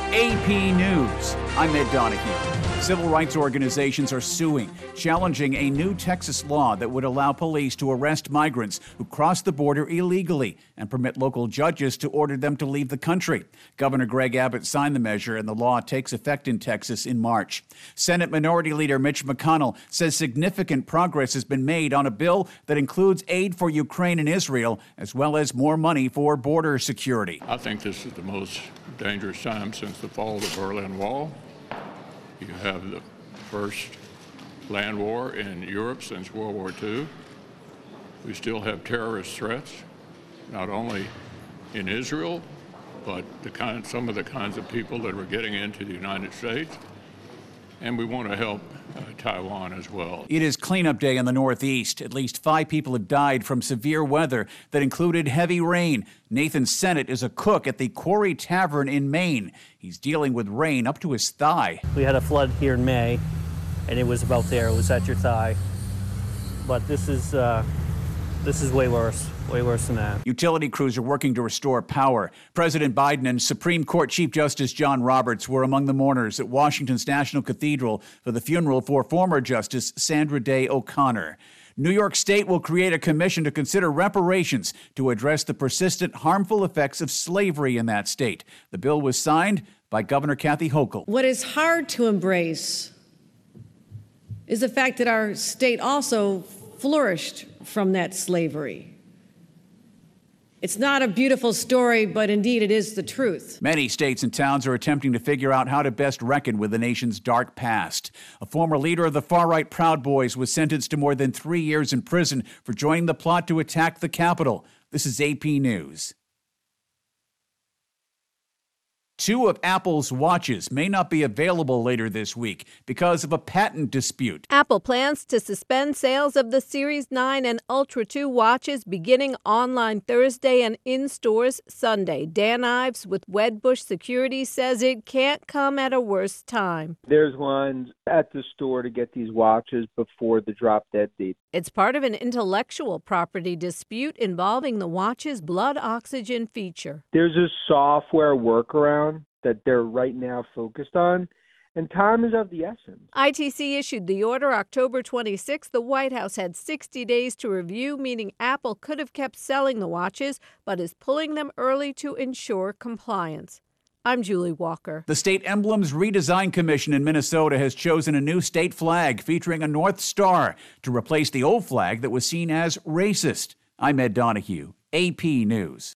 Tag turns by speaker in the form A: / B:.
A: AP News. I'm Ed Donahue. Civil rights organizations are suing, challenging a new Texas law that would allow police to arrest migrants who cross the border illegally and permit local judges to order them to leave the country. Governor Greg Abbott signed the measure, and the law takes effect in Texas in March. Senate Minority Leader Mitch McConnell says significant progress has been made on a bill that includes aid for Ukraine and Israel, as well as more money for border security.
B: I think this is the most dangerous time since the fall of the Berlin Wall. You have the first land war in Europe since World War II. We still have terrorist threats, not only in Israel, but some of the kinds of people that are getting into the United States. And we want to help Taiwan as well.
A: It is cleanup day in the Northeast. At least 5 people have died from severe weather that included heavy rain. Nathan Sennett is a cook at the Quarry Tavern in Maine. He's dealing with rain up to his thigh.
C: We had a flood here in May, and it was about there. It was at your thigh. But this is way worse than that.
A: Utility crews are working to restore power. President Biden and Supreme Court Chief Justice John Roberts were among the mourners at Washington's National Cathedral for the funeral for former Justice Sandra Day O'Connor. New York State will create a commission to consider reparations to address the persistent harmful effects of slavery in that state. The bill was signed by Governor Kathy Hochul.
D: What is hard to embrace is the fact that our state also flourished from that slavery. It's not a beautiful story, but indeed it is the truth.
A: Many states and towns are attempting to figure out how to best reckon with the nation's dark past. A former leader of the far-right Proud Boys was sentenced to more than 3 years in prison for joining the plot to attack the Capitol. This is AP News. 2 of Apple's watches may not be available later this week because of a patent dispute.
E: Apple plans to suspend sales of the Series 9 and Ultra 2 watches beginning online Thursday and in stores Sunday. Dan Ives with Wedbush Security says it can't come at a worse time.
F: There's lines at the store to get these watches before the drop-dead date.
E: It's part of an intellectual property dispute involving the watch's blood oxygen feature.
F: There's a software workaround that they're right now focused on, and time is of the essence.
E: ITC issued the order October 26. The White House had 60 days to review, meaning Apple could have kept selling the watches, but is pulling them early to ensure compliance. I'm Julie Walker.
A: The State Emblems Redesign Commission in Minnesota has chosen a new state flag featuring a North Star to replace the old flag that was seen as racist. I'm Ed Donahue, AP News.